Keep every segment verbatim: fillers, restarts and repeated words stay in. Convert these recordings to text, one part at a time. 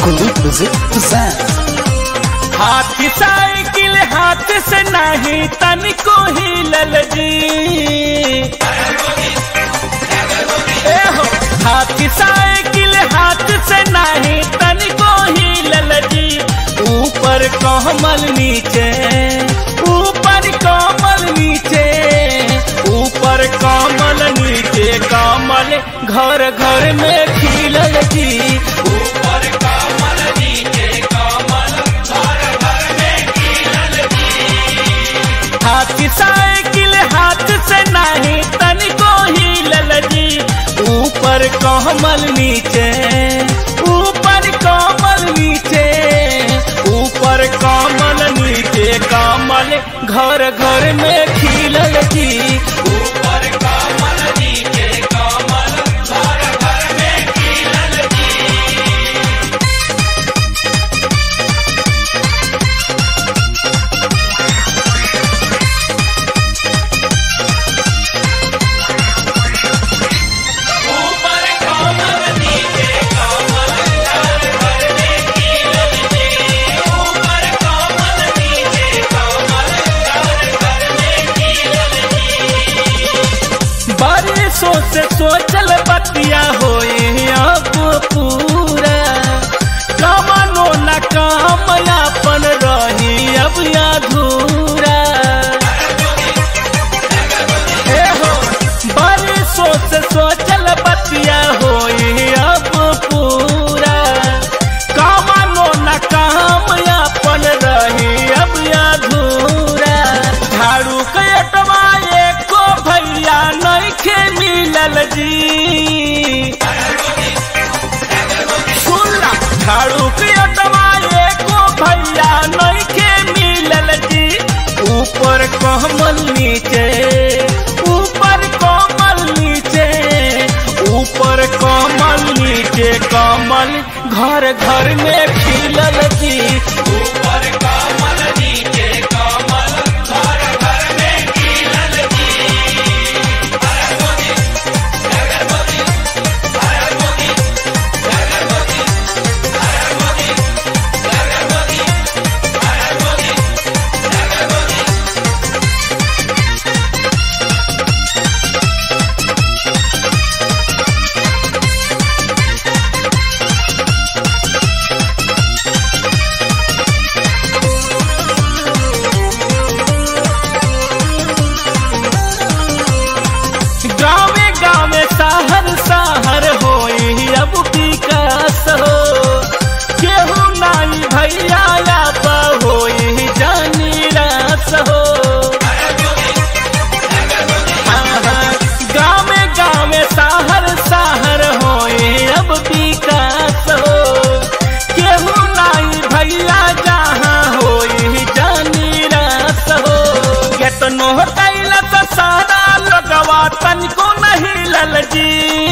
Kuldeep music presents। हाथ cycle हाथ से नहीं तनिको हिलल जी। ए हो हाथ साइकिल हाथ से नहीं तनिको हिलल जी। ऊपर कमल नीचे ऊपर कमल नीचे ऊपर कमल नीचे कमल घर घर में खिलल जी। ऊपर कमल नीचे कमल घर घर में खिलल जी। हाथ साइकिल हाथ से नहीं तनिको हिलल जी। ऊपर कमल नीचे ऊपर कमल नीचे ऊपर कमल नीचे कमल घर घर में खिलल जी। ऊपर कमल नीचे कमल घर घर में खिलल जी। ऊपर कमल नीचे कमल घर घर में खिलल जी। ऊपर कमल नीचे कमल घर घर में खिलल जी। बारिशों से सोचल बतिया होए अब पूरा कमानो न काम अपन रही अब अधूरा। ए हो बारिशों से सोचल बतिया होए अब पूरा कमानो न काम अपन रही अब अधूरा। झाड़ू के अटवाए को भैया नइखे मिलल जी। सुनला झाड़ू के अटवाए को भैया नइखे मिलल जी। ऊपर कमल नीचे ऊपर कमल नीचे ऊपर कमल नीचे कमल घर घर में खिलल जी। ऊपर कमल नीचे कमल घर घर में खिलल जी। हर मोदी जगह मोदी हर मोदी जगह मोदी हर मोदी जगह मोदी हर मोदी जगह मोदी। गावे गावे शहर शहर होई अब विकास हो। केहू नाई भैया अब होई जानी रास हो। हाँ हाँ गावे गावे शहर शहर होई अब विकास हो। केहू नाई भैया जहाँ होई जानी रास हो। केतनो कैला तो सारा लगवा तनिको नहीं लल जी।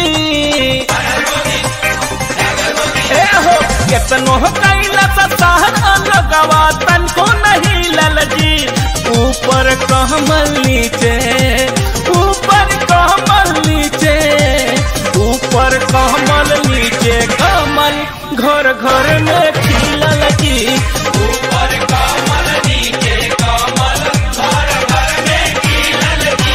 ए हो केतनो कैला तो सारा लगवा तनिको नहीं लल जी। ऊपर कमल नीचे ऊपर कमल नीचे ऊपर कमल नीचे कमल घर घर में खिलल जी। ऊपर कमल नीचे कमल घर घर में खिलल जी।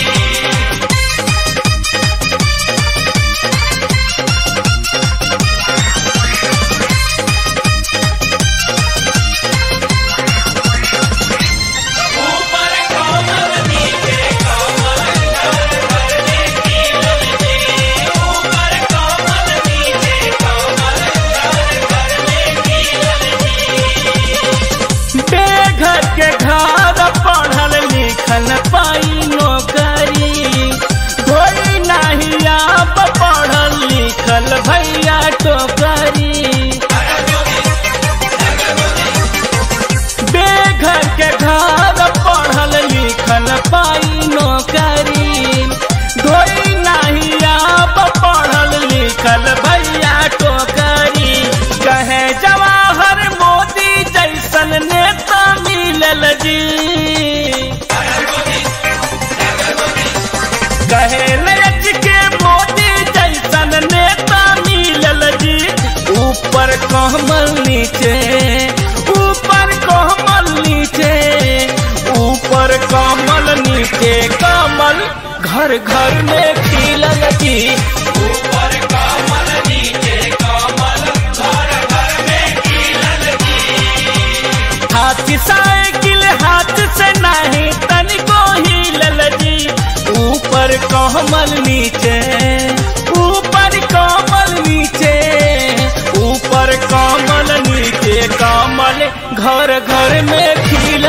ऊपर कमल नीचे कमल घर घर में खिलल जी। ऊपर कमल नीचे कमल घर घर में खिलल जी। बेघर के घर पढ़ल लिखल पाई नौकरी कोई नहीं आप पढ़ल लिखल भैया टोकरी। बेघर के घर पढ़ल लिखल पाई नौकरी कोई नहीं आप पढ़ल लिखल भैया टोकरी। कहे जवाहर मोदी जैसन नेता मिलल जी। कहे नच के मोदी जैसन नेता मिलल जी। ऊपर ऊपर कमल नीचे, ऊपर कमल नीचे, ऊपर कमल नीचे कमल घर घर में खिलल जी। ऊपर कमल नीचे कमल घर घर में खिलल जी। हाथ साइकिल हाथ से नहीं तनिको हिलल जी। ऊपर कमल नीचे, ऊपर कमल नीचे, ऊपर कमल नीचे कमल घर घर में खिल